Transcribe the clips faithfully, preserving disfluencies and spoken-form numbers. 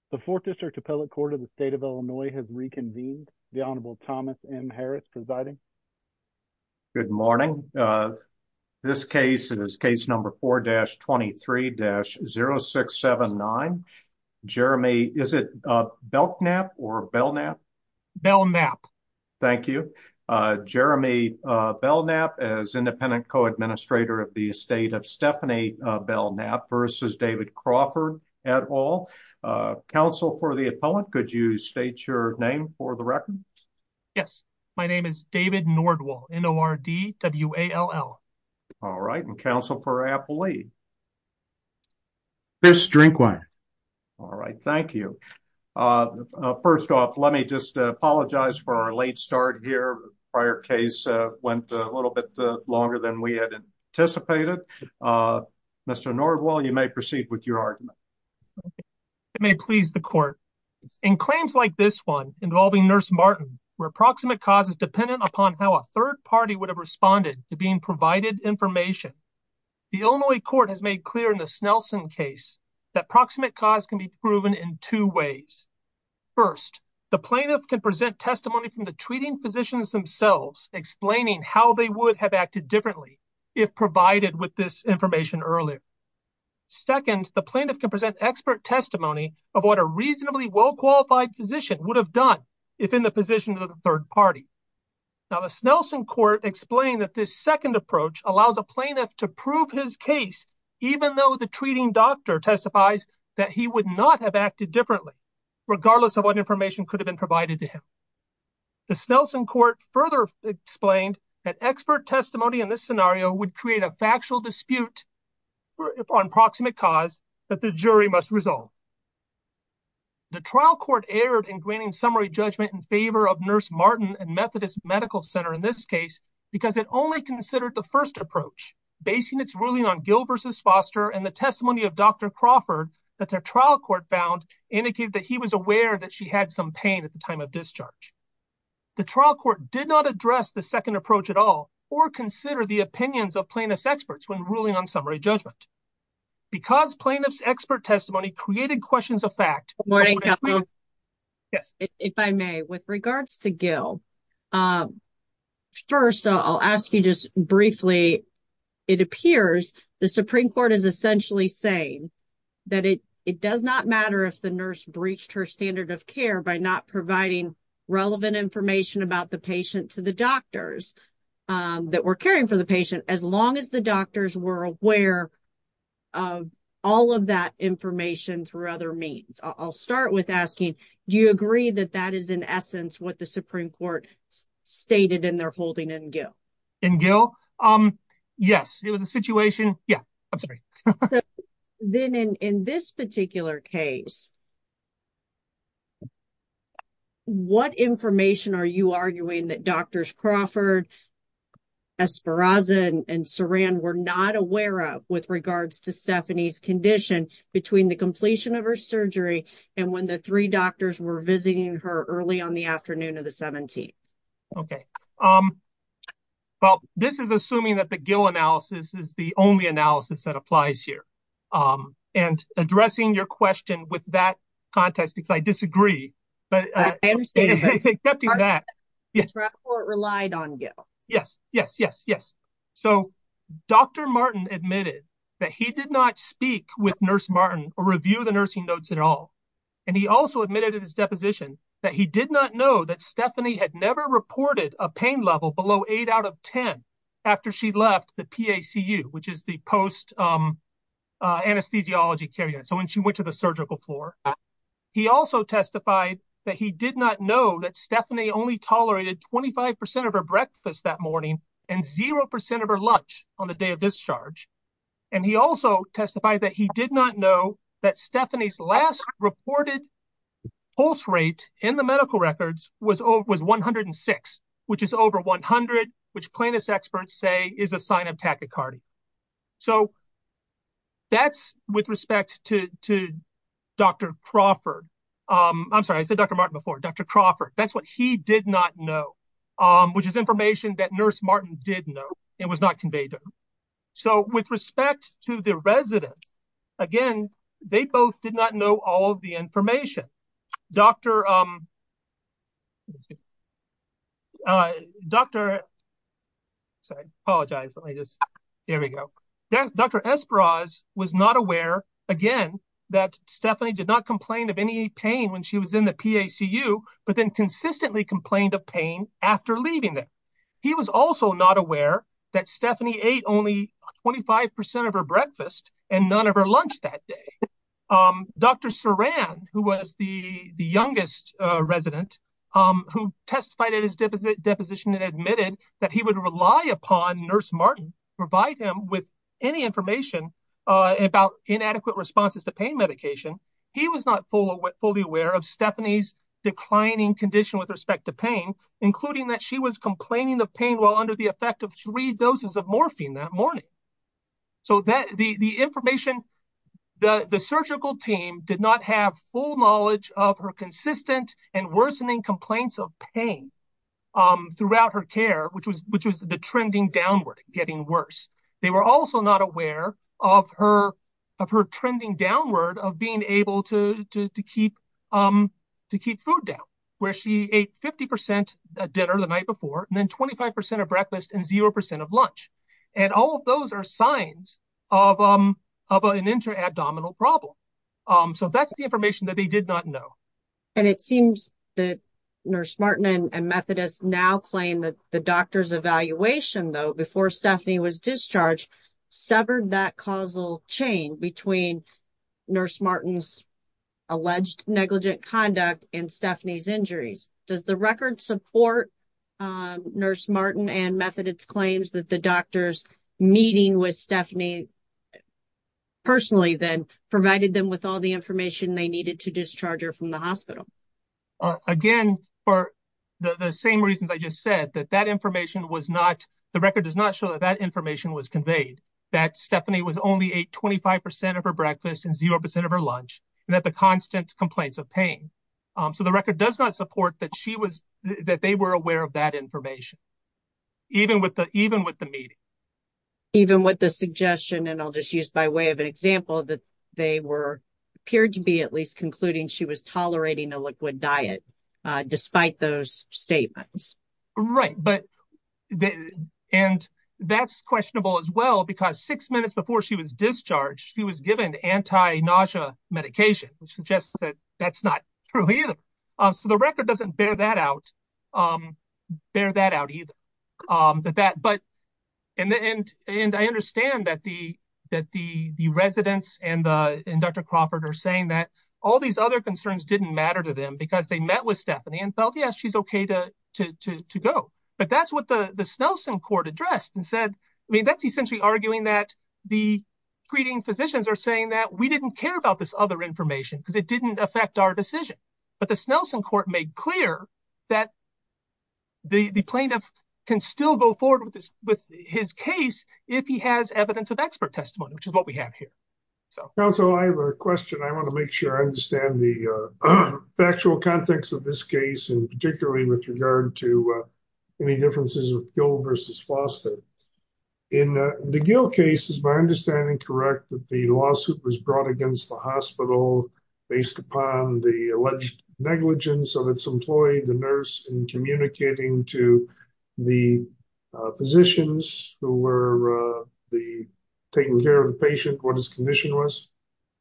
The fourth District Appellate Court of the State of Illinois has reconvened. The Honorable Thomas M. Harris presiding. Good morning. Uh, this case is case number four dash twenty-three dash zero six seven nine. Jeremy, is it uh, Belknap or Belknap? Belknap. Thank you. Uh, Jeremy uh, Belknap as independent co-administrator of the estate of Stephanie uh, Belknap versus David Crawford et al. Uh, counsel for the appellant, could you state your name for the record? Yes, my name is David Nordwall, N O R D W A L L. All right, and counsel for appellee? Chris Drinkwine. All right, thank you. Uh, uh, first off, let me just uh, apologize for our late start here. Prior case uh, went a little bit uh, longer than we had anticipated. Uh, Mister Nordwall, you may proceed with your argument. It may please the court. In claims like this one involving Nurse Martin, where proximate cause is dependent upon how a third party would have responded to being provided information, the Illinois court has made clear in the Snelson case that proximate cause can be proven in two ways. First, the plaintiff can present testimony from the treating physicians themselves explaining how they would have acted differently if provided with this information earlier. Second, the plaintiff can present expert testimony of what a reasonably well-qualified physician would have done if in the position of the third party. Now, the Snelson court explained that this second approach allows a plaintiff to prove his case even though the treating doctor testifies that he would not have acted differently, regardless of what information could have been provided to him. The Snelson court further explained that expert testimony in this scenario would create a factual dispute on proximate cause that the jury must resolve. The trial court erred in granting summary judgment in favor of Nurse Martin and Methodist Medical Center in this case because it only considered the first approach, basing its ruling on Gill versus Foster and the testimony of Doctor Crawford that the trial court found indicated that he was aware that she had some pain at the time of discharge. The trial court did not address the second approach at all or consider the opinions of plaintiff's experts when ruling on summary judgment. Because plaintiff's expert testimony created questions of fact. Good morning, counsel. Yes. If I may, with regards to Gill, um, first uh, I'll ask you just briefly, it appears the Supreme Court is essentially saying that it, it does not matter if the nurse breached her standard of care by not providing relevant information about the patient to the doctors um, that were caring for the patient, as long as the doctors were aware of all of that information through other means. I'll start with asking, do you agree that that is in essence what the Supreme Court s- stated in their holding in Gill? In Gill? Um, yes, it was a situation. Yeah, I'm sorry. So then in, in this particular case, what information are you arguing that Doctors Crawford, Esperanza, and, and Saran were not aware of with regards to Stephanie's condition between the completion of her surgery and when the three doctors were visiting her early on the afternoon of the seventeenth? Okay. Um, well, this is assuming that the Gill analysis is the only analysis that applies here. Um, and addressing your question with that context, because I disagree, but uh, I understand. Accepting that, the trial court relied on Gill. Yes, yes, yes, yes. So Doctor Martin admitted that he did not speak with Nurse Martin or review the nursing notes at all. And he also admitted in his deposition that he did not know that Stephanie had never reported a pain level below eight out of ten after she left the P A C U, which is the post um, uh, anesthesiology care unit. So when she went to the surgical floor, he also testified that he did not know that Stephanie only tolerated twenty-five percent of her breakfast that morning and zero percent of her lunch on the day of discharge. And he also testified that he did not know that Stephanie's last reported pulse rate in the medical records was over, was one hundred six, which is over one hundred, which plaintiff's experts say is a sign of tachycardia. So that's with respect to, to Doctor Crawford. Um, I'm sorry, I said Doctor Martin before, Doctor Crawford. That's what he did not know, um, which is information that Nurse Martin did know and was not conveyed to him. So with respect to the resident, again, they both did not know all of the information. Doctor Um, uh, Doctor Sorry, apologize. Let me just, there we go. Doctor Esperaz was not aware, again, that Stephanie did not complain of any pain when she was in the P A C U, but then consistently complained of pain after leaving there. He was also not aware that Stephanie ate only twenty-five percent of her breakfast and none of her lunch that day. Um, Doctor Saran, who was the, the youngest uh, resident, um, who testified at his deposi- deposition and admitted that he would rely upon Nurse Martin to provide him with any information uh, about inadequate responses to pain medication. He was not full, fully aware of Stephanie's declining condition with respect to pain, including that she was complaining of pain while under the effect of three doses of morphine that morning. So that the, the information, the, the surgical team did not have full knowledge of her consistent and worsening complaints of pain um, throughout her care, which was which was the trending downward, getting worse. They were also not aware of her of her trending downward of being able to to to keep um, to keep food down, where she ate fifty percent dinner the night before, and then twenty-five percent of breakfast and zero percent of lunch. And all of those are signs of um of an intra-abdominal problem. Um, so that's the information that they did not know. And it seems that Nurse Martin and, and Methodist now claim that the doctor's evaluation, though, before Stephanie was discharged, severed that causal chain between Nurse Martin's alleged negligent conduct and Stephanie's injuries. Does the record support um, Nurse Martin and Methodist's claims that the doctor's meeting with Stephanie personally then provided them with all the information they needed to discharge her from the hospital? Uh, again, for the, the same reasons I just said, that that information was not, the record does not show that that information was conveyed, that Stephanie was only ate twenty-five percent of her breakfast and zero percent of her lunch, and that the constant complaints of pain. Um, so the record does not support that she was, that they were aware of that information, even with the, even with the meeting. Even with the suggestion, and I'll just use by way of an example, that they were appeared to be at least concluding she was tolerating a liquid diet, uh, despite those statements. Right, but the, and that's questionable as well, because six minutes before she was discharged, she was given anti-nausea medication, which suggests that that's not true either. Um, so the record doesn't bear that out, um, bear that out either. Um, that that, but and and and I understand that the that the the residents and the and Doctor Crawford are saying that all these other concerns didn't matter to them because they met with Stephanie and felt, yes, she's okay to to to to go. But that's what the the Snelson court addressed and said. I mean, that's essentially arguing that the treating physicians are saying that we didn't care about this other information because it didn't affect our decision. But the Snelson court made clear that the the plaintiff can still go forward with this with his case if he has evidence of expert testimony, which is what we have here. So, counsel, I have a question. I want to make sure I understand the uh, factual context of this case, and particularly with regard to uh, any differences with Gill versus Foster. In uh, the Gill case, is my understanding correct that the lawsuit was brought against the hospital based upon the alleged negligence of its employee, the nurse, in communicating to the uh, physicians who were uh, the taking care of the patient what his condition was?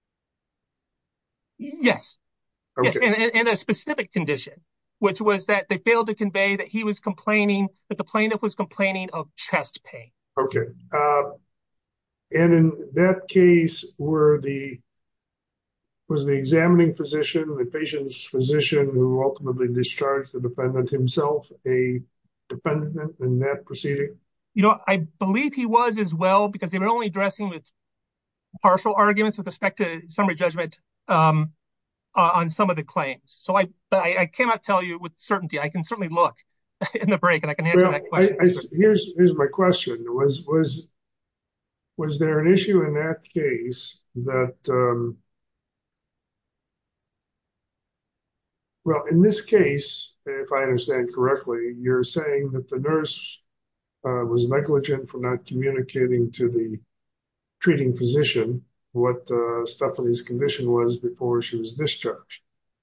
Yes. Okay. Yes, and, and, and a specific condition, which was that they failed to convey that he was complaining, that the plaintiff was complaining of chest pain. Okay. Uh, and in that case, were the was the examining physician, the patient's physician who ultimately discharged the defendant himself, a defendant in that proceeding? You know, I believe he was as well, because they were only addressing with partial arguments with respect to summary judgment um, uh, on some of the claims. So I, but I, I cannot tell you with certainty. I can certainly look in the break and I can answer well, that question. I, I, here's here's my question: Was was was there an issue in that case that? Um, well, in this case, if I understand correctly, you're saying that the nurse uh, was negligent for not communicating to the treating physician what uh, Stephanie's condition was before she was discharged.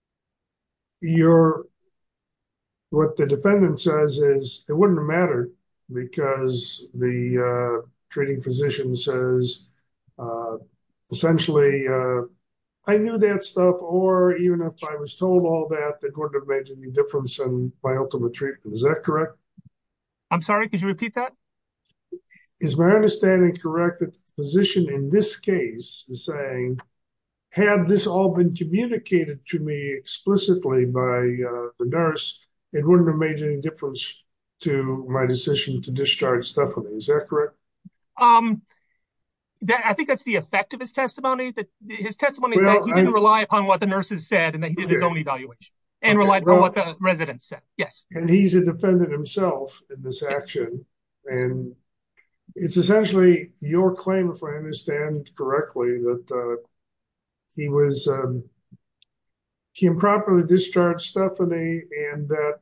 Your, what the defendant says is it wouldn't have mattered because the uh, treating physician says, uh, essentially, uh, I knew that stuff, or even if I was told all that, it wouldn't have made any difference in my ultimate treatment. Is that correct? I'm sorry, could you repeat that? Is my understanding correct that the physician in this case is saying, had this all been communicated to me explicitly by uh, the nurse, it wouldn't have made any difference to my decision to discharge Stephanie. Is that correct? Um, that, I think that's the effect of his testimony. That his testimony well, is that he didn't I, rely upon what the nurses said and that he did okay. his own evaluation and okay. relied well, upon what the residents said. Yes. And he's a defendant himself in this action. And it's essentially your claim, if I understand correctly, that uh, he was, um, he improperly discharged Stephanie, and that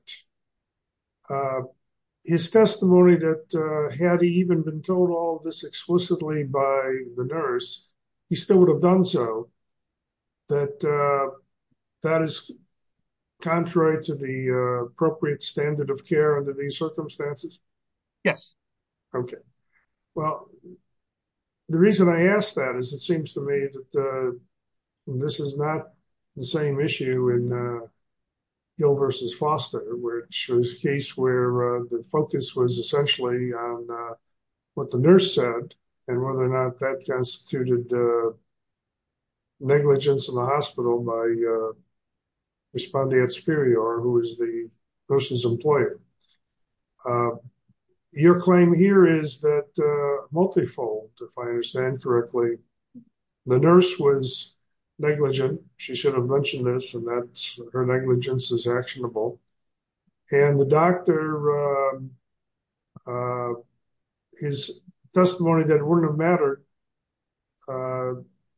uh, his testimony that uh, had he even been told all of this explicitly by the nurse, he still would have done so, that uh, that is contrary to the uh, appropriate standard of care under these circumstances? Yes. Okay. Well, the reason I ask that is it seems to me that uh, this is not the same issue in uh, Gill versus Foster, which was a case where uh, the focus was essentially on uh, what the nurse said and whether or not that constituted uh, negligence in the hospital by uh, respondeat superior, who is the nurse's employer. Uh, your claim here is that uh, multifold, if I understand correctly. The nurse was negligent. She should have mentioned this, and that's her negligence is actionable. And the doctor, um, uh, his testimony that it wouldn't have mattered uh,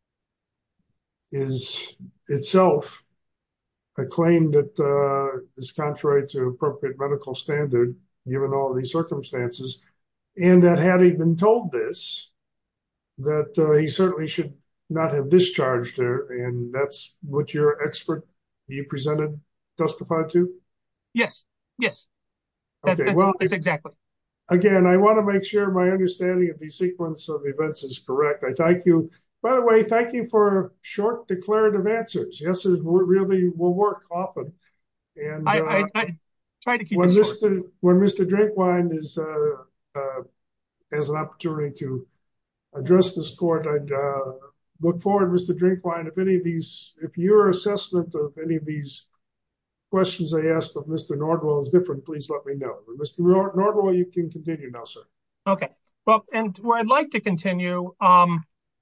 is itself a claim that uh, is contrary to appropriate medical standard, given all these circumstances, and that had he been told this, that uh, he certainly should not have discharged her, and that's what your expert you presented testified to? Yes, yes. That's, okay, that's, well, that's exactly. Again, I want to make sure my understanding of the sequence of events is correct. I thank you. By the way, thank you for short declarative answers. Yes, it really will work often. And I, uh, I, I try to keep when it Mister short. When Mister Drinkwine is uh, uh, has an opportunity to address this court, I'd uh, look forward, Mister Drinkwine, if any of these, if your assessment of any of these questions I asked of Mister Nordwell is different, please let me know. Mister Nordwell, you can continue now, sir. Okay. Well, and where I'd like to continue, um,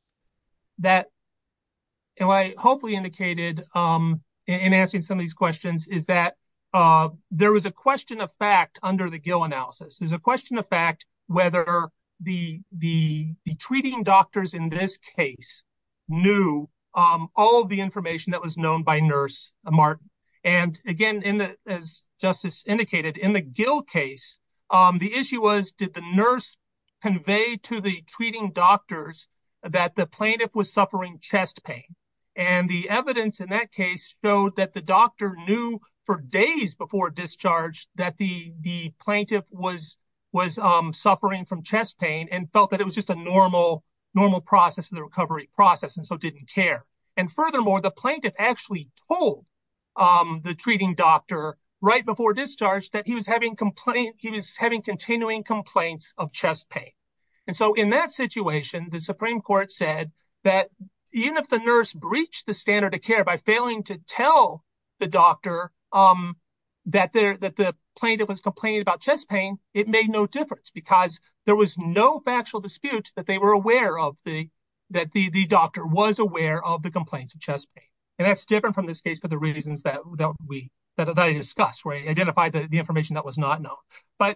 that, and what I hopefully indicated um, in, in answering some of these questions is that uh, there was a question of fact under the Gill analysis. There's a question of fact whether the the the treating doctors in this case knew um, all of the information that was known by Nurse Martin. And again, in the as Justice indicated, in the Gill case, um, the issue was, did the nurse convey to the treating doctors that the plaintiff was suffering chest pain? And the evidence in that case showed that the doctor knew for days before discharge that the the plaintiff was was um, suffering from chest pain and felt that it was just a normal normal process of the recovery process, and so didn't care. And furthermore, the plaintiff actually told um, the treating doctor right before discharge that he was having complaint, he was having continuing complaints of chest pain. And so in that situation, the Supreme Court said that even if the nurse breached the standard of care by failing to tell the doctor um, that there that the plaintiff was complaining about chest pain, it made no difference because there was no factual dispute that they were aware of the that the, the doctor was aware of the complaints of chest pain. And that's different from this case for the reasons that that we that, that I discussed, where I identified the, the information that was not known. But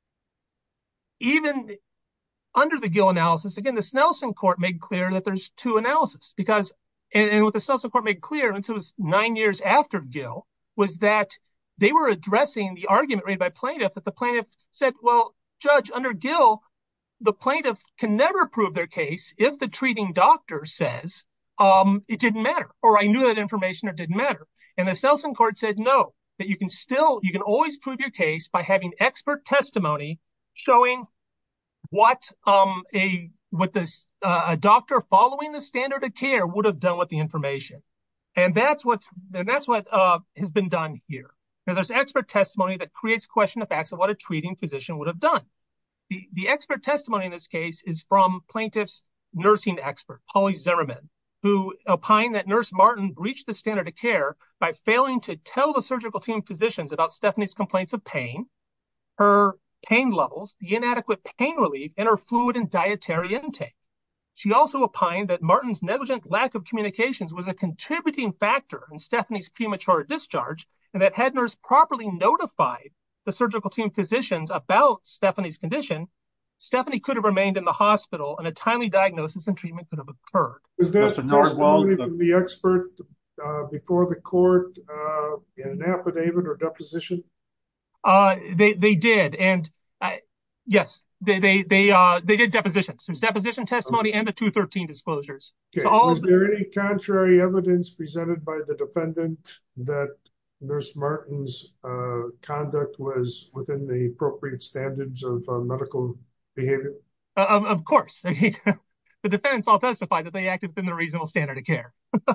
even under the Gill analysis, again, the Snelson court made clear that there's two analyses because, and, and what the Snelson court made clear, and it was nine years after Gill, was that they were addressing the argument made by plaintiff that the plaintiff said, well, Judge, under Gill, the plaintiff can never prove their case if the treating doctor says um, it didn't matter, or I knew that information or didn't matter. And the Selson court said no, that you can still, you can always prove your case by having expert testimony showing what um, a what this uh, a doctor following the standard of care would have done with the information. And that's what's and that's what uh, has been done here. Now, there's expert testimony that creates question of facts of what a treating physician would have done. The, the expert testimony in this case is from plaintiff's nursing expert, Polly Zimmerman, who opined that Nurse Martin breached the standard of care by failing to tell the surgical team physicians about Stephanie's complaints of pain, her pain levels, the inadequate pain relief, and her fluid and dietary intake. She also opined that Martin's negligent lack of communications was a contributing factor in Stephanie's premature discharge, and that had nurse properly notified the surgical team physicians about Stephanie's condition, Stephanie could have remained in the hospital and a timely diagnosis and treatment could have occurred. Was that testimony from the expert uh, before the court uh, in an affidavit or deposition? Uh, they they did, and uh, yes, they they they uh they did depositions. There's deposition testimony okay. and the two thirteen disclosures. Okay. So all was the, there any contrary evidence presented by the defendant that Nurse Martin's uh, conduct was within the appropriate standards of uh, medical behavior? Uh, of, of course. I mean, the defendants all testified that they acted within the reasonable standard of care.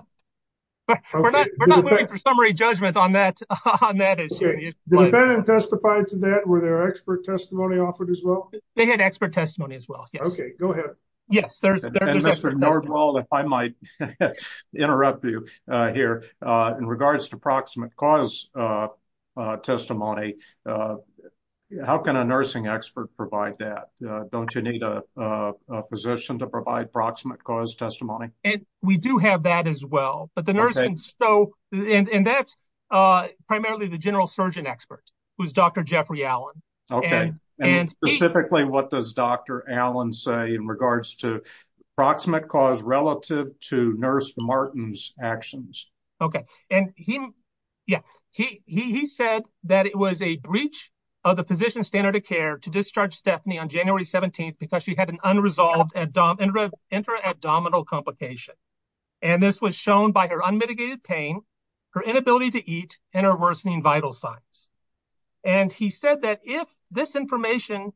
But okay. We're not we're the not def- moving for summary judgment on that on that issue. Okay. The defendant testified to that. Were there expert testimony offered as well? They had expert testimony as well. Yes. Okay, go ahead. Yes, there's and, there, and there's Mister Nordwall, if I might interrupt you uh, here, uh, in regards to proximate cause uh, uh, testimony, uh, how can a nursing expert provide that? Uh, don't you need a, a, a physician to provide proximate cause testimony? And we do have that as well, but the nurse okay. can so and and that's uh, primarily the general surgeon expert, who's Doctor Jeffrey Allen. Okay. And, And, and specifically, he, what does Doctor Allen say in regards to proximate cause relative to Nurse Martin's actions? Okay. And he, yeah, he, he, he said that it was a breach of the physician standard of care to discharge Stephanie on January seventeenth because she had an unresolved abdom- intra- intra-abdominal complication. And this was shown by her unmitigated pain, her inability to eat, and her worsening vital signs. And he said that if this information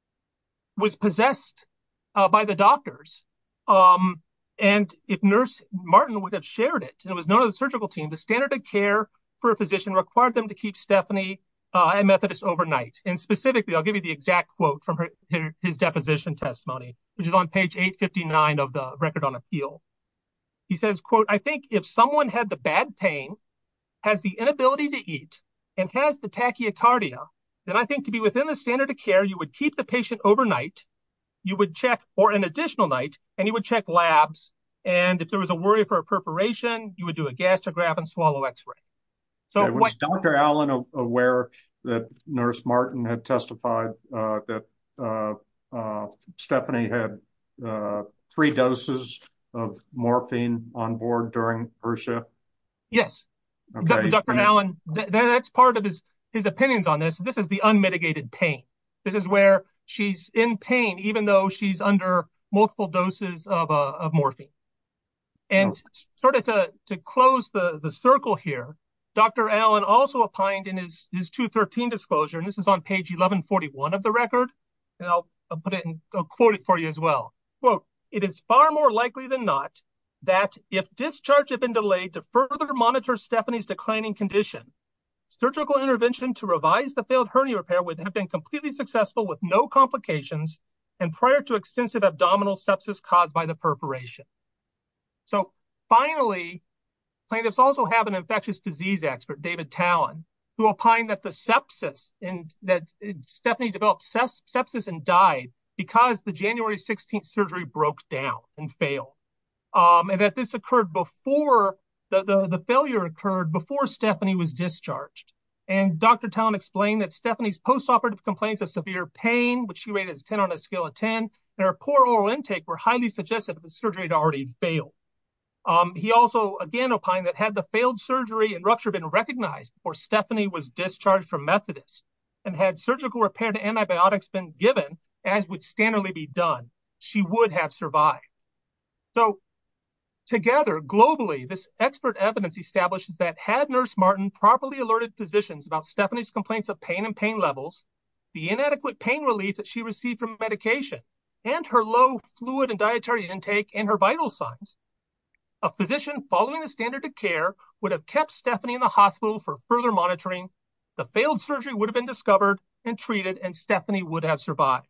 was possessed uh, by the doctors, um, and if Nurse Martin would have shared it, and it was known to the surgical team, the standard of care for a physician required them to keep Stephanie uh, at Methodist overnight. And specifically, I'll give you the exact quote from her, her, his deposition testimony, which is on page eight fifty-nine of the record on appeal. He says, quote, "I think if someone had the bad pain, has the inability to eat, and has the tachycardia, then I think to be within the standard of care, you would keep the patient overnight, you would check, or an additional night, and you would check labs. And if there was a worry for a perforation, you would do a gastrograph and swallow x-ray." So okay, was what, Doctor Allen aware that Nurse Martin had testified uh, that uh, uh, Stephanie had uh, three doses of morphine on board during her shift? Yes. Okay. Doctor and Allen, th- that's part of his, his opinions on this. This is the unmitigated pain. This is where she's in pain, even though she's under multiple doses of, uh, of morphine. And oh. sort of to, to close the, the circle here, Doctor Allen also opined in his, his two thirteen disclosure, and this is on page eleven forty-one of the record, and I'll, I'll put it in, I'll quote it for you as well. Quote, "It is far more likely than not that if discharge had been delayed to further monitor Stephanie's declining condition, surgical intervention to revise the failed hernia repair would have been completely successful with no complications and prior to extensive abdominal sepsis caused by the perforation." So finally, plaintiffs also have an infectious disease expert, David Talon, who opined that the sepsis and that Stephanie developed sepsis and died because the January sixteenth surgery broke down and failed. Um, and that this occurred before the, the, the failure occurred before Stephanie was discharged. And Doctor Talon explained that Stephanie's postoperative complaints of severe pain, which she rated as ten on a scale of ten, and her poor oral intake were highly suggestive that the surgery had already failed. Um, he also, again, opined that had the failed surgery and rupture been recognized before Stephanie was discharged from Methodist, and had surgical repair to antibiotics been given, as would standardly be done, she would have survived. So together, globally, this expert evidence establishes that had Nurse Martin properly alerted physicians about Stephanie's complaints of pain and pain levels, the inadequate pain relief that she received from medication, and her low fluid and dietary intake and her vital signs, a physician following the standard of care would have kept Stephanie in the hospital for further monitoring, the failed surgery would have been discovered and treated, and Stephanie would have survived.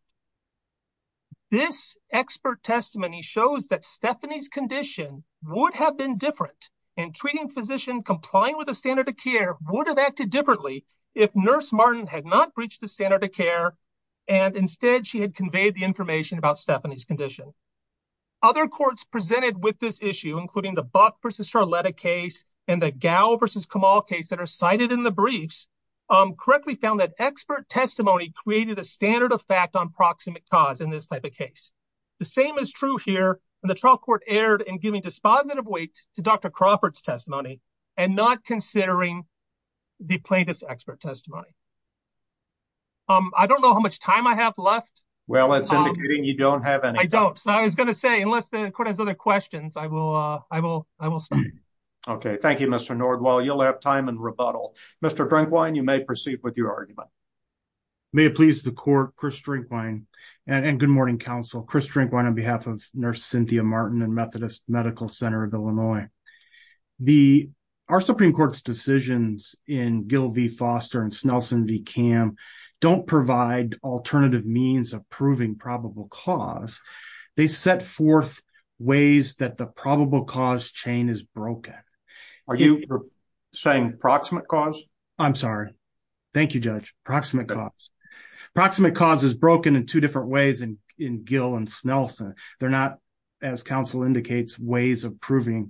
This expert testimony shows that Stephanie's condition would have been different, and treating physician complying with the standard of care would have acted differently if Nurse Martin had not breached the standard of care and instead she had conveyed the information about Stephanie's condition. Other courts presented with this issue, including the Buck versus Charletta case and the Gao versus Kamal case that are cited in the briefs, um, correctly found that expert testimony created a standard of fact on proximate cause in this type of case. The same is true here, and the trial court erred in giving dispositive weight to Doctor Crawford's testimony and not considering the plaintiff's expert testimony. Um, I don't know how much time I have left. Well, it's indicating um, you don't have any. I don't. So I was going to say, unless the court has other questions, I will. Uh, I will. I will stop. Okay. Thank you, Mister Nordwall. You'll have time in rebuttal. Mister Drinkwine, you may proceed with your argument. May it please the court, Chris Drinkwine, and, and good morning, counsel. Chris Drinkwine on behalf of Nurse Cynthia Martin and Methodist Medical Center of Illinois. The our Supreme Court's decisions in Gill v. Foster and Snelson v. Cam don't provide alternative means of proving probable cause. They set forth ways that the probable cause chain is broken. Are you it, saying proximate cause? I'm sorry. Thank you, Judge. Proximate okay. cause. Proximate cause is broken in two different ways in, in Gill and Snelson. They're not, as counsel indicates, ways of proving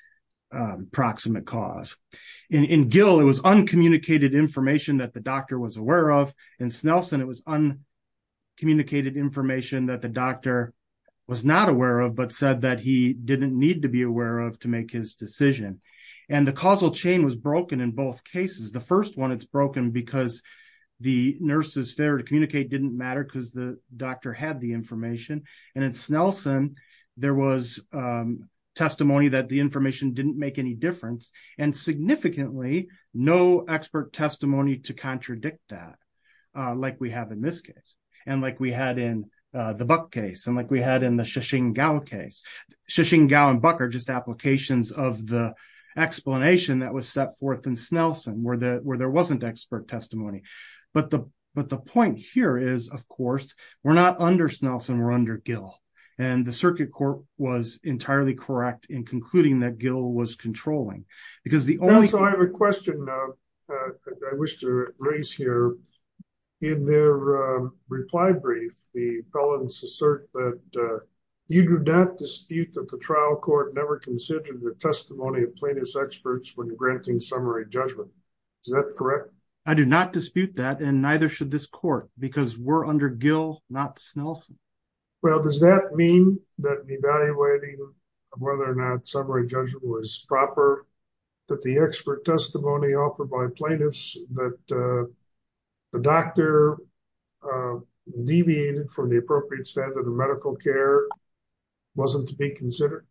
Um, proximate cause. In, in Gill, it was uncommunicated information that the doctor was aware of. In Snelson, it was uncommunicated information that the doctor was not aware of, but said that he didn't need to be aware of to make his decision. And the causal chain was broken in both cases. The first one, it's broken because the nurse's failure to communicate didn't matter because the doctor had the information. And in Snelson, there was um, testimony that the information didn't make any difference, and significantly, no expert testimony to contradict that, uh, like we have in this case, and like we had in uh, the Buck case, and like we had in the Shishing Gao case. Shishing Gao and Buck are just applications of the explanation that was set forth in Snelson, where the where there wasn't expert testimony. But the but the point here is, of course, we're not under Snelson, we're under Gill. And the circuit court was entirely correct in concluding that Gill was controlling, because the only. So I have a question uh, uh, I wish to raise here. In their uh, reply brief, the appellants assert that uh, you do not dispute that the trial court never considered the testimony of plaintiff's experts when granting summary judgment. Is that correct? I do not dispute that, and neither should this court, because we're under Gill, not Snelson. Well, does that mean that in evaluating whether or not summary judgment was proper, that the expert testimony offered by plaintiffs that uh, the doctor uh, deviated from the appropriate standard of medical care wasn't to be considered?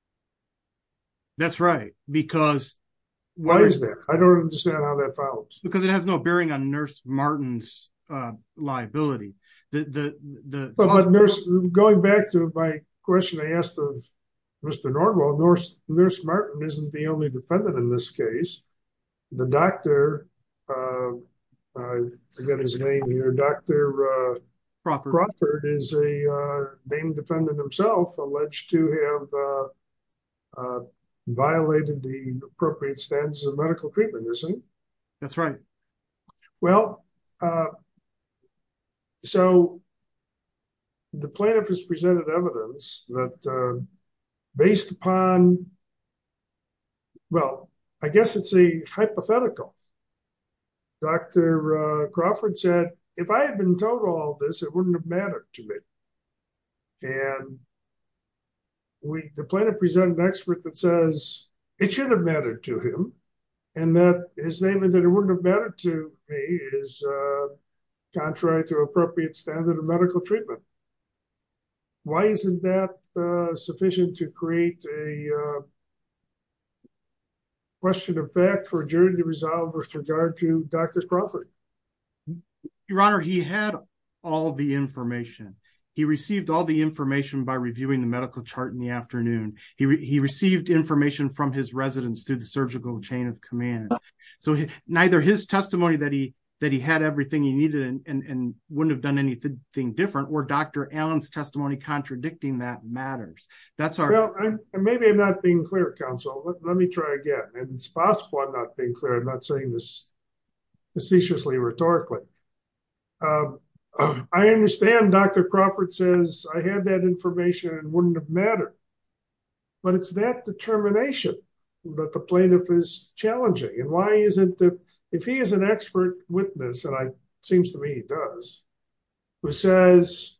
That's right, because... Why is that? I don't understand how that follows. Because it has no bearing on Nurse Martin's uh, liability. The the the but, but nurse going back to my question I asked of Mister Nordwall, Nurse Nurse Martin isn't the only defendant in this case. The doctor, uh, I forget his name here, Doctor Uh, Crawford. Crawford is a uh, named defendant himself, alleged to have uh, uh, violated the appropriate standards of medical treatment, isn't he? That's right. Well. Uh, So the plaintiff has presented evidence that uh, based upon, well, I guess it's a hypothetical. Doctor Uh, Crawford said, if I had been told all this, it wouldn't have mattered to me. And we, the plaintiff presented an expert that says it should have mattered to him, and that his statement that it wouldn't have mattered to me is uh, contrary to appropriate standard of medical treatment. Why isn't that uh, sufficient to create a uh, question of fact for a jury to resolve with regard to Doctor Crawford? Your Honor, he had all the information. He received all the information by reviewing the medical chart in the afternoon. He re- he received information from his residents through the surgical chain of command. So he, neither his testimony that he that he had everything he needed and, and, and wouldn't have done anything different, or Doctor Allen's testimony contradicting that matters. That's our... Well, I'm, maybe I'm not being clear, counsel. Let, let me try again. And it's possible I'm not being clear. I'm not saying this facetiously, rhetorically. Um, I understand Doctor Crawford says I had that information and wouldn't have mattered. But it's that determination that the plaintiff is challenging. And why isn't the... If he is an expert witness, and it seems to me he does, who says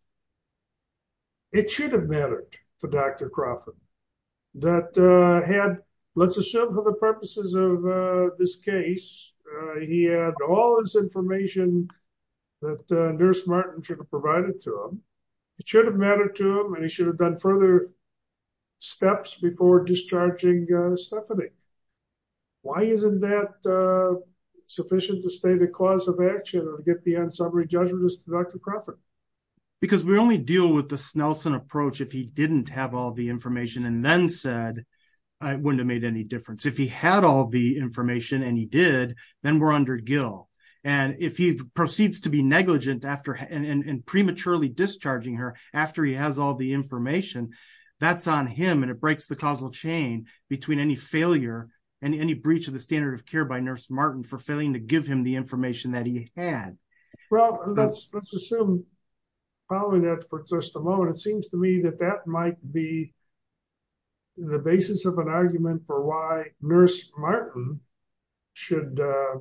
it should have mattered for Doctor Crawford, that uh, had, let's assume for the purposes of uh, this case, uh, he had all this information that uh, Nurse Martin should have provided to him. It should have mattered to him, and he should have done further steps before discharging uh, Stephanie. Why isn't that... Uh, sufficient to state a cause of action or to get beyond summary judgment as to Doctor Crawford? Because we only deal with the Snelson approach if he didn't have all the information and then said it wouldn't have made any difference. If he had all the information and he did, then we're under Gill. And if he proceeds to be negligent after and, and, and prematurely discharging her after he has all the information, that's on him, and it breaks the causal chain between any failure and any breach of the standard of care by Nurse Martin for failing to give him the information that he had. Well, let's let's assume, following that for just a moment, it seems to me that that might be the basis of an argument for why Nurse Martin should, uh,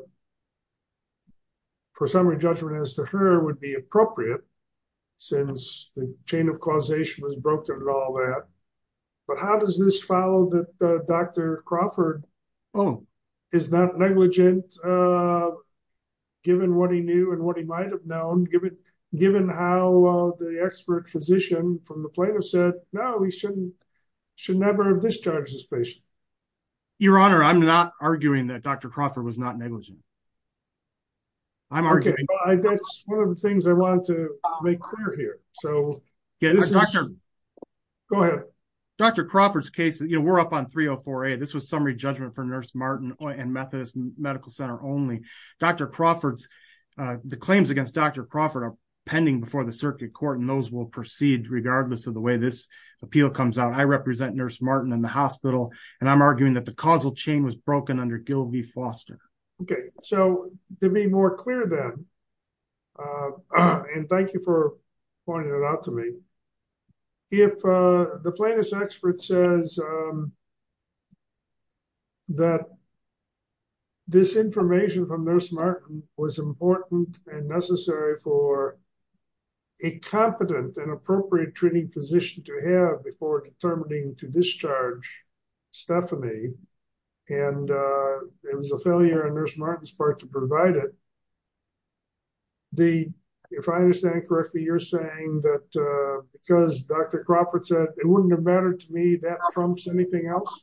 for summary judgment as to her, would be appropriate, since the chain of causation was broken and all that. But how does this follow that uh, Doctor Crawford Oh, is not negligent, uh, given what he knew and what he might have known, given given how uh, the expert physician from the plaintiff said, no, he shouldn't, should never have discharged this patient? Your Honor, I'm not arguing that Doctor Crawford was not negligent. I'm arguing... Okay, well, I, that's one of the things I wanted to make clear here. So, yeah, this Doctor is... Go ahead. Doctor Crawford's case, you know, we're up on three oh four A. This was summary judgment for Nurse Martin and Methodist Medical Center only. Doctor Crawford's, uh, the claims against Doctor Crawford are pending before the circuit court, and those will proceed regardless of the way this appeal comes out. I represent Nurse Martin in the hospital, and I'm arguing that the causal chain was broken under Gill v. Foster. Okay, so to be more clear then, uh, and thank you for pointing that out to me, if uh, the plaintiff's expert says um, that this information from Nurse Martin was important and necessary for a competent and appropriate treating physician to have before determining to discharge Stephanie, and uh, it was a failure on Nurse Martin's part to provide it, the if I understand correctly, you're saying that uh, because Doctor Crawford said it wouldn't have mattered to me, that trumps anything else?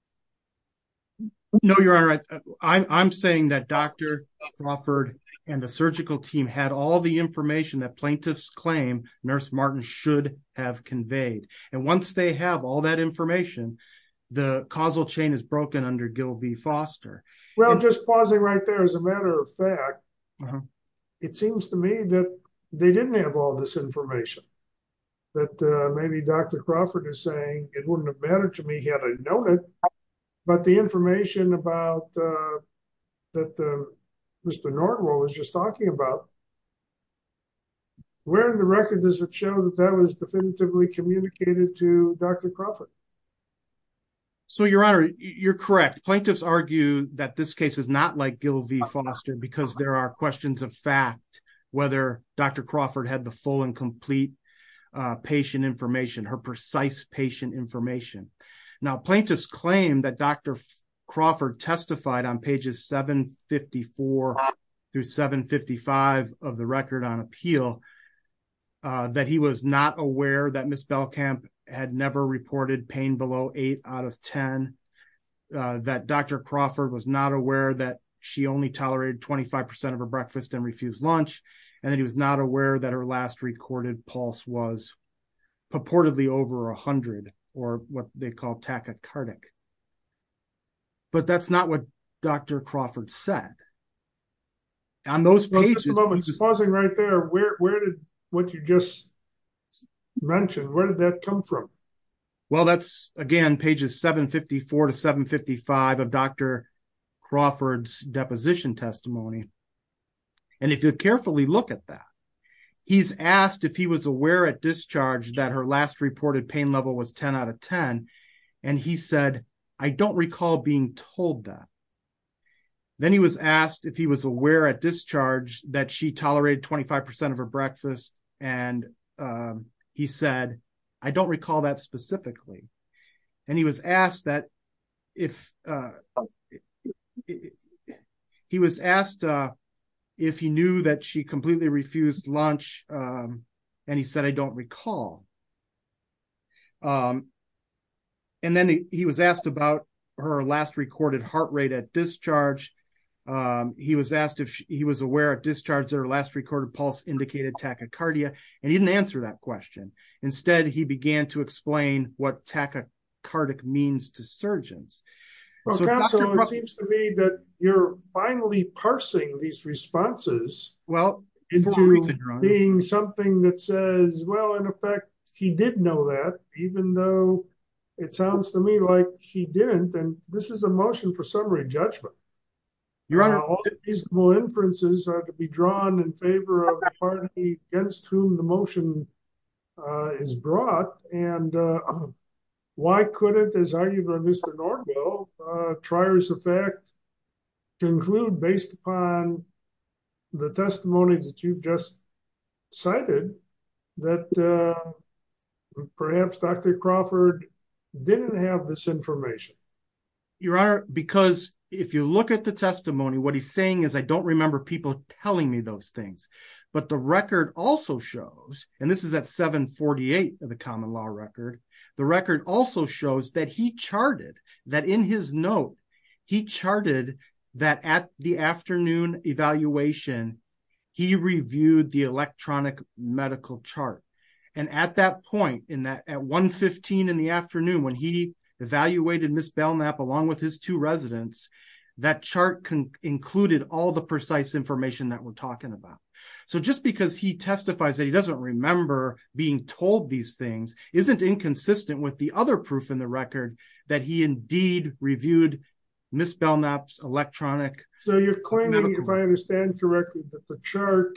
No, Your Honor. I'm, I'm saying that Doctor Crawford and the surgical team had all the information that plaintiffs claim Nurse Martin should have conveyed. And once they have all that information, the causal chain is broken under Gill v. Foster. Well, and, just pausing right there, as a matter of fact, uh-huh. It seems to me that they didn't have all this information. That uh, maybe Doctor Crawford is saying it wouldn't have mattered to me had I known it, but the information about uh, that uh, Mister Nordwall was just talking about, where in the record does it show that that was definitively communicated to Doctor Crawford? So, Your Honor, you're correct. Plaintiffs argue that this case is not like Gill v. Foster because there are questions of fact whether Doctor Crawford had the full and complete uh, patient information, her precise patient information. Now, plaintiffs claim that Doctor Crawford testified on pages seven fifty-four through seven fifty-five of the record on appeal, uh, that he was not aware that Miz Belkamp had never reported pain below eight out of ten, uh, that Doctor Crawford was not aware that she only tolerated twenty-five percent of her breakfast and refused lunch, and that he was not aware that her last recorded pulse was purportedly over one hundred, or what they call tachycardic. But that's not what Doctor Crawford said. On those well, pages... Just a moment, was... pausing right there, where, where did what you just mentioned, where did that come from? Well, that's, again, pages seven fifty-four to seven fifty-five of Doctor Crawford's deposition testimony. And if you carefully look at that, he's asked if he was aware at discharge that her last reported pain level was ten out of ten, and he said, I don't recall being told that. Then he was asked if he was aware at discharge that she tolerated twenty-five percent of her breakfast, and um, he said, I don't recall that specifically. And he was asked that if uh, he was asked uh, if he knew that she completely refused lunch, um, and he said, I don't recall. Um, and then he, he was asked about her last recorded heart rate at discharge. Um, he was asked if she, he was aware at discharge that her last recorded pulse indicated tachycardia, and he didn't answer that question. Instead, he began to explain what tachycardic means to surgeons. Well, so counsel, Doctor it seems to me that you're finally parsing these responses well, into reason, being something that says, well, in effect, he did know that, even though it sounds to me like he didn't, and this is a motion for summary judgment. Your Honor, uh, all reasonable inferences are to be drawn in favor of the party against whom the motion uh, is brought, and uh, why couldn't, as argued by Mister Nordwell, uh, triers of fact conclude based upon the testimony that you've just cited that uh, perhaps Doctor Crawford didn't have this information? Your Honor, because if you look at the testimony, what he's saying is, I don't remember people telling me those things. But the record also shows, and this is at seven forty-eight of the common law record, the record also shows that he charted, that in his note, he charted that at the afternoon evaluation, he reviewed the electronic medical chart. And at that point, in that at one fifteen in the afternoon, when he evaluated Miz Belknap along with his two residents, that chart con- included all the precise information that we're talking about. So just because he testifies that he doesn't remember being told these things isn't inconsistent with the other proof in the record that he indeed reviewed Miz Belknap's electronic. So you're claiming, if I understand correctly, that the chart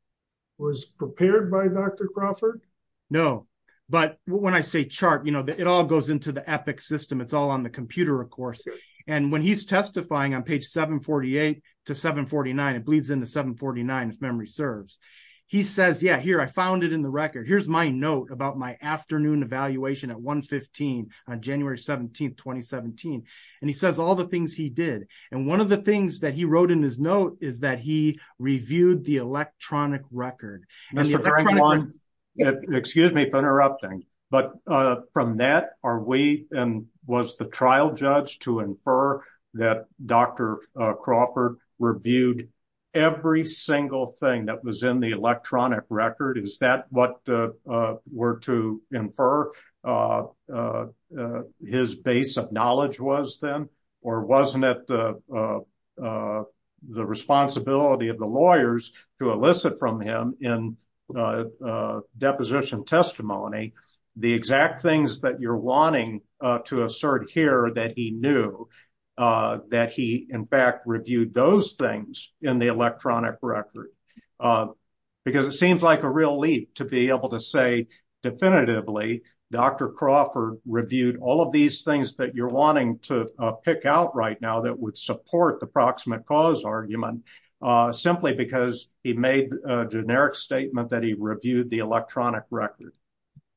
was prepared by Doctor Crawford? No. But when I say chart, you know, it all goes into the EPIC system. It's all on the computer, of course. Okay. And when he's testifying on page seven forty-eight to seven forty-nine, it bleeds into seven forty-nine if memory serves. He says, yeah, here, I found it in the record. Here's my note about my afternoon evaluation at one fifteen on January seventeenth, twenty seventeen. And he says all the things he did. And one of the things that he wrote in his note is that he reviewed the electronic record. Mister Drinkwine, excuse me for interrupting, but uh, from that, are we, and was the trial judge to infer that Doctor Uh, Crawford reviewed every single thing that was in the electronic record? Is that what uh, uh, we're to infer uh, uh, uh, his base of knowledge was then? Or wasn't it uh, uh, uh, the responsibility of the lawyers to elicit from him in uh, uh, deposition testimony the exact things that you're wanting uh, to assert here that he knew, uh, that he, in fact, reviewed those things in the electronic record? Uh, because it seems like a real leap to be able to say definitively Doctor Crawford reviewed all of these things that you're wanting to uh, pick out right now that would support the proximate cause argument, uh, simply because he made a generic statement that he reviewed the electronic record.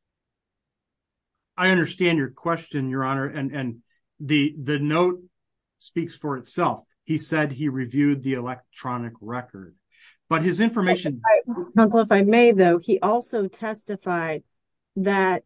I understand your question, Your Honor, and and the the note speaks for itself. He said he reviewed the electronic record, but his information... Counsel, if I may, though, he also testified that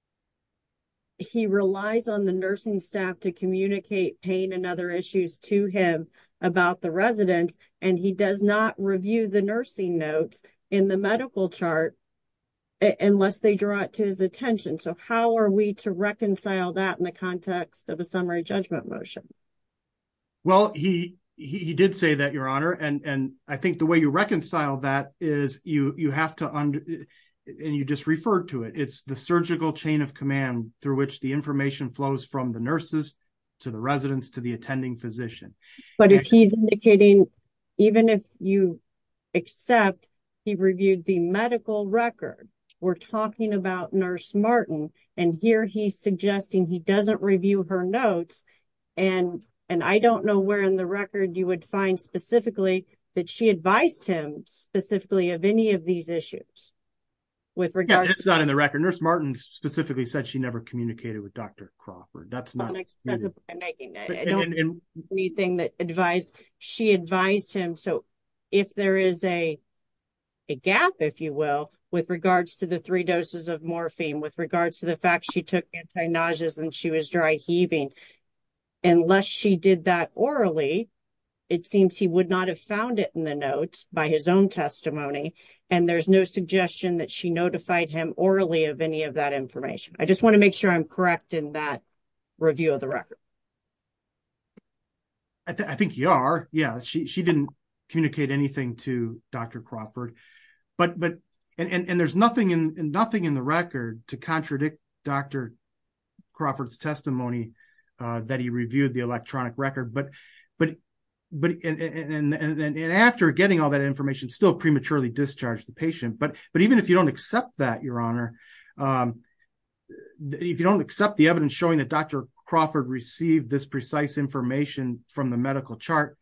he relies on the nursing staff to communicate pain and other issues to him about the residents, and he does not review the nursing notes in the medical chart unless they draw it to his attention. So how are we to reconcile that in the context of a summary judgment motion? Well, he he, he did say that, Your Honor, and and I think the way you reconcile that is you you have to under and you just referred to it. It's the surgical chain of command through which the information flows from the nurses to the residents to the attending physician. But and, if he's indicating, even if you accept he reviewed the medical record, we're talking about Nurse Martin, and here he's suggesting he doesn't review her notes, and and I don't know where in the record you would find specifically that she advised him specifically of any of these issues. With regards, yeah, it's not in the record. Nurse Martin specifically said she never communicated with Doctor Crawford. That's not. That's a point I'm making. I and, don't and, and, anything that advised. She advised him. So if there is a a gap, if you will, with regards to the three doses of morphine, with regards to the fact she took anti-nauseas and she was dry heaving, unless she did that orally, it seems he would not have found it in the notes by his own testimony. And there's no suggestion that she notified him orally of any of that information. I just want to make sure I'm correct in that review of the record. I, th- I think you are. Yeah, she she didn't communicate anything to Doctor Crawford, but but and and, and there's nothing in nothing in the record to contradict Doctor Crawford's testimony uh, that he reviewed the electronic record. But but. But and, and and and after getting all that information, still prematurely discharged the patient. But but even if you don't accept that, Your Honor, um, if you don't accept the evidence showing that Doctor Crawford received this precise information from the medical chart,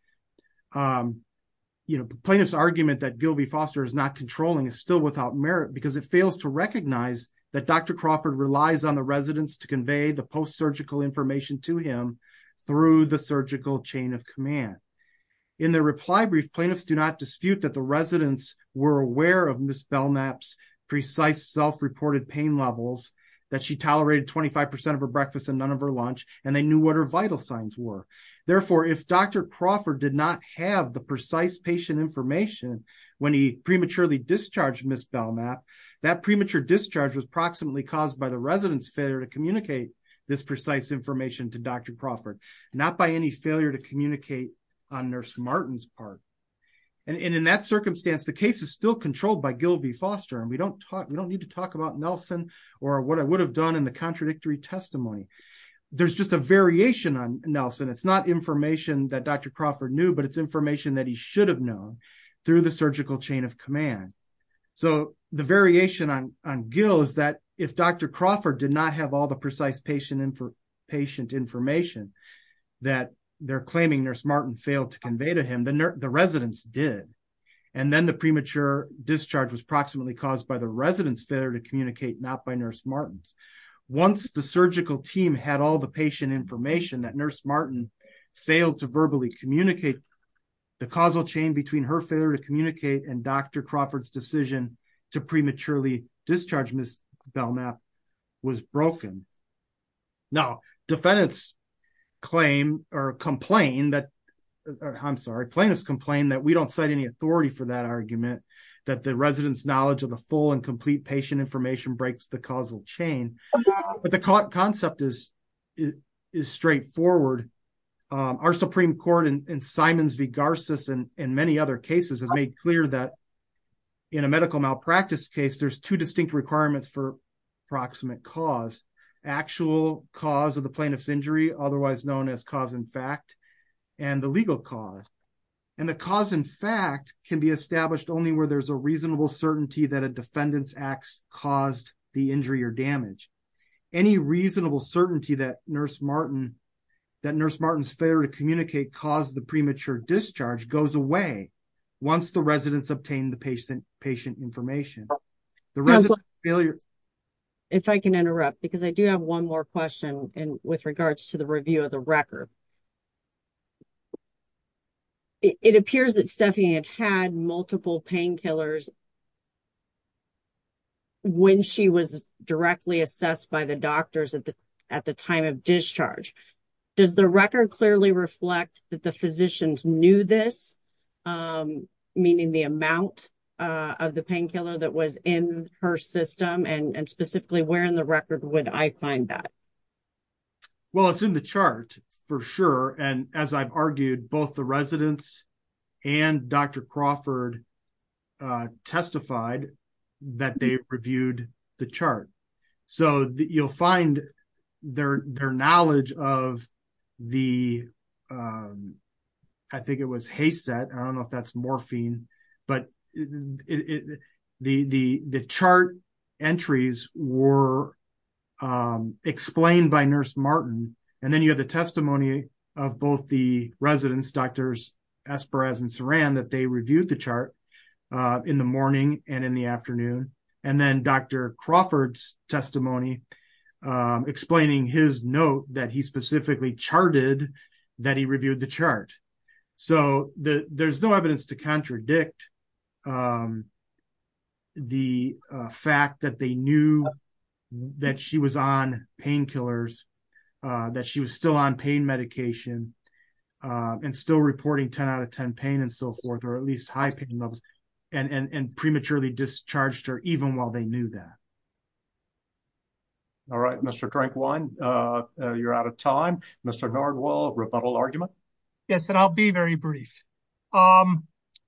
um, you know, plaintiff's argument that Gill v. Foster is not controlling is still without merit because it fails to recognize that Doctor Crawford relies on the residents to convey the post-surgical information to him through the surgical chain of command. In their reply brief, plaintiffs do not dispute that the residents were aware of Miz Belknap's precise self-reported pain levels, that she tolerated twenty-five percent of her breakfast and none of her lunch, and they knew what her vital signs were. Therefore, if Doctor Crawford did not have the precise patient information when he prematurely discharged Miz Belknap, that premature discharge was proximately caused by the residents' failure to communicate this precise information to Doctor Crawford, not by any failure to communicate on Nurse Martin's part. And, and in that circumstance, the case is still controlled by Gill v. Foster, and we don't talk, we don't need to talk about Nelson or what I would have done in the contradictory testimony. There's just a variation on Nelson. It's not information that Doctor Crawford knew, but it's information that he should have known through the surgical chain of command. So the variation on, on Gill is that if Doctor Crawford did not have all the precise patient info, patient information that they're claiming Nurse Martin failed to convey to him, the, ner- the residents did. And then the premature discharge was proximately caused by the residents' failure to communicate, not by Nurse Martin's. Once the surgical team had all the patient information that Nurse Martin failed to verbally communicate, the causal chain between her failure to communicate and Doctor Crawford's decision to prematurely discharge Miz Belknap was broken. Now, defendants claim or complain that, or, I'm sorry, plaintiffs complain that we don't cite any authority for that argument, that the residents' knowledge of the full and complete patient information breaks the causal chain. But the co- concept is, is, is straightforward. Um, our Supreme Court in, in Simons v. Garces and, and many other cases has made clear that in a medical malpractice case, there's two distinct requirements for proximate cause: actual cause of the plaintiff's injury, otherwise known as cause in fact, and the legal cause. And the cause in fact can be established only where there's a reasonable certainty that a defendant's acts caused the injury or damage. Any reasonable certainty that Nurse Martin, that Nurse Martin's failure to communicate caused the premature discharge goes away once the residents obtain the patient patient information. The resident failure. If I can interrupt, because I do have one more question in with regards to the review of the record. it, it appears that Stephanie had had multiple painkillers when she was directly assessed by the doctors at the at the time of discharge. Does the record clearly reflect that the physicians knew this, um, meaning the amount uh, of the painkiller that was in her system, and, and specifically where in the record would I find that? Well, it's in the chart for sure. And as I've argued, both the residents and Doctor Crawford uh, testified that they reviewed the chart. So the, you'll find their their knowledge of the, um, I think it was Hayset. I don't know if that's morphine, but it, it, it, the the the chart entries were um, explained by Nurse Martin, and then you have the testimony of both the residents, Doctors Esperez and Saran, that they reviewed the chart uh, in the morning and in the afternoon, and then Doctor Crawford's testimony um, explaining his note that he specifically charted that he reviewed the chart. So the, there's no evidence to contradict um, the uh, fact that they knew that she was on painkillers, uh, that she was still on pain medication, uh, and still reporting ten out of ten pain and so forth, or at least high pain levels, and, and, and prematurely discharged her even while they knew that. All right, Mister Drinkwine, uh, uh, you're out of time. Mister Nardwull, rebuttal argument? Yes, and I'll be very brief. Um,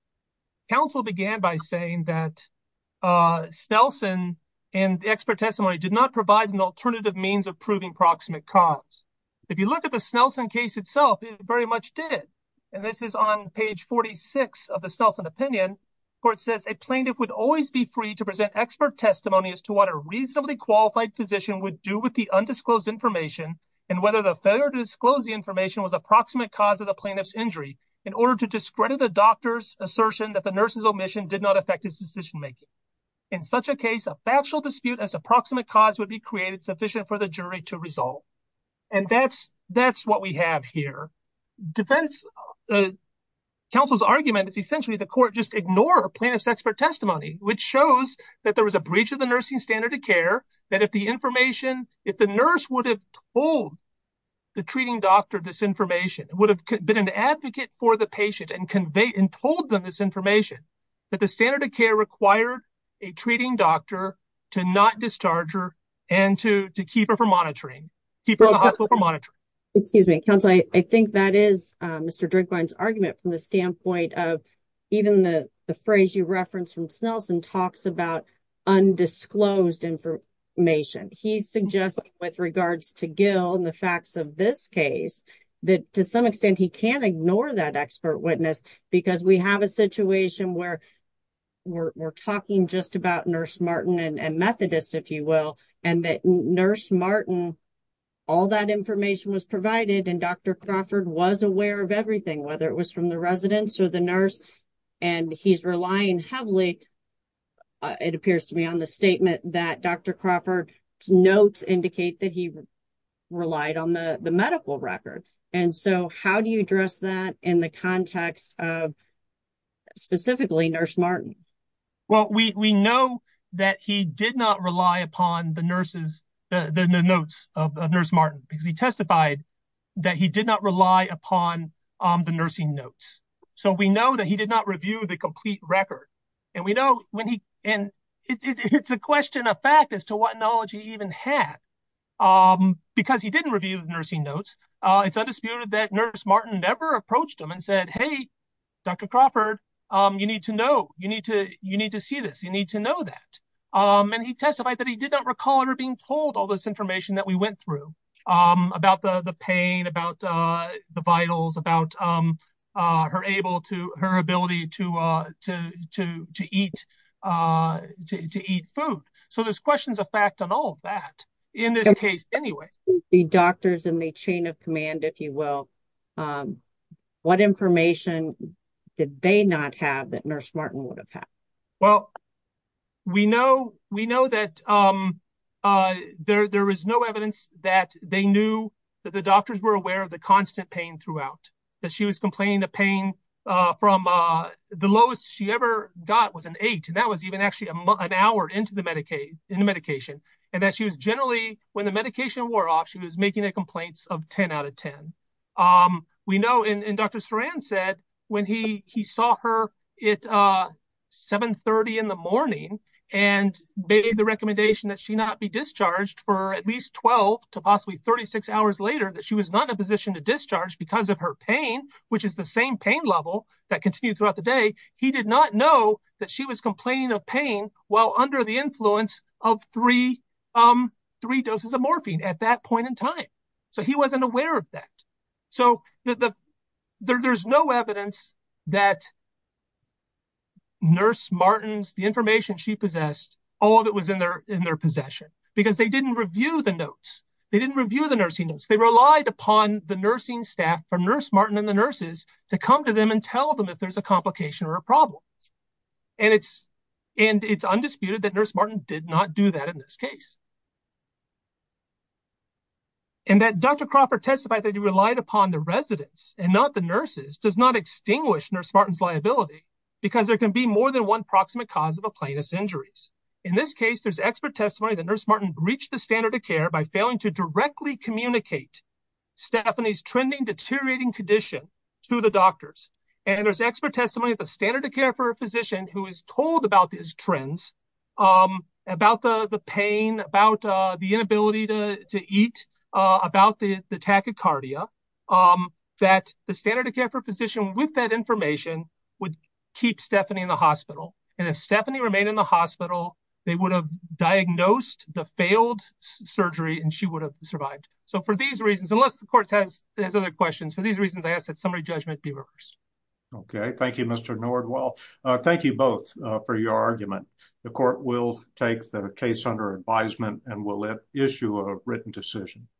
counsel began by saying that uh, Snelson and the expert testimony did not provide an alternative means of proving proximate cause. If you look at the Snelson case itself, it very much did. And this is on page forty-six of the Snelson opinion. The court says a plaintiff would always be free to present expert testimony as to what a reasonably qualified physician would do with the undisclosed information and whether the failure to disclose the information was a proximate cause of the plaintiff's injury in order to discredit a doctor's assertion that the nurse's omission did not affect his decision-making. In such a case, a factual dispute as to proximate cause would be created sufficient for the jury to resolve. And that's that's what we have here. Defense uh, counsel's argument is essentially the court just ignore plaintiff's expert testimony, which shows that there was a breach of the nursing standard of care, that if the information, if the nurse would have told the treating doctor this information, would have been an advocate for the patient and conveyed and told them this information, that the standard of care required a treating doctor to not discharge her and to, to keep her for monitoring, keep her well, in the hospital for monitoring. Excuse me, counsel, I, I think that is uh, Mister Drinkwine's argument from the standpoint of even the, the phrase you referenced from Snelson talks about undisclosed information. He's suggesting with regards to Gill and the facts of this case that to some extent he can't ignore that expert witness because we have a situation where we're, we're talking just about Nurse Martin and, and Methodist, if you will, and that Nurse Martin, all that information was provided and Doctor Crawford was aware of everything, whether it was from the residents or the nurse. And he's relying heavily, uh, it appears to me, on the statement that Doctor Crawford's notes indicate that he re- relied on the, the medical record. And so how do you address that in the context of specifically Nurse Martin? Well, we, we know that he did not rely upon the nurses The, the, the notes of, of Nurse Martin, because he testified that he did not rely upon um, the nursing notes. So we know that he did not review the complete record. And we know when he, and it, it, it's a question of fact as to what knowledge he even had. Um, because he didn't review the nursing notes, uh, it's undisputed that Nurse Martin never approached him and said, hey, Doctor Crawford, um, you need to know, you need to, you need to see this, you need to know that. Um, and he testified that he did not recall ever being told all this information that we went through um, about the the pain, about uh, the vitals, about um, uh, her able to her ability to uh, to to to eat uh, to to eat food. So there's questions of fact on all of that in this case, anyway. The doctors in the chain of command, if you will, um, what information did they not have that Nurse Martin would have had? Well, We know we know that um, uh, there there is no evidence that they knew that the doctors were aware of the constant pain throughout, that she was complaining of pain uh, from uh, the lowest she ever got was an eight, and that was even actually a, an hour into the Medicaid, in the medication, and that she was generally, when the medication wore off, she was making a complaints of ten out of ten. Um, we know, and, and Doctor Saran said when he he saw her at uh, seven thirty in the morning and made the recommendation that she not be discharged for at least twelve to possibly thirty-six hours later, that she was not in a position to discharge because of her pain, which is the same pain level that continued throughout the day. He did not know that she was complaining of pain while under the influence of three um, three doses of morphine at that point in time. So he wasn't aware of that. So the, the there, there's no evidence that Nurse Martin's, the information she possessed, all of it was in their in their possession, because they didn't review the notes. They didn't review the nursing notes. They relied upon the nursing staff from Nurse Martin and the nurses to come to them and tell them if there's a complication or a problem. And it's and it's undisputed that Nurse Martin did not do that in this case. And that Doctor Crawford testified that he relied upon the residents and not the nurses does not extinguish Nurse Martin's liability, because there can be more than one proximate cause of a plaintiff's injuries. In this case, there's expert testimony that Nurse Martin breached the standard of care by failing to directly communicate Stephanie's trending, deteriorating condition to the doctors. And there's expert testimony that the standard of care for a physician who is told about these trends, um, about the, the pain, about uh, the inability to, to eat, uh, about the, the tachycardia, um, that the standard of care for a physician with that information would keep Stephanie in the hospital. And if Stephanie remained in the hospital, they would have diagnosed the failed surgery and she would have survived. So for these reasons, unless the court has, has other questions, for these reasons, I ask that summary judgment be reversed. Okay. Thank you, Mister Nordwall. Uh, thank you both uh, for your argument. The court will take the case under advisement and will issue a written decision.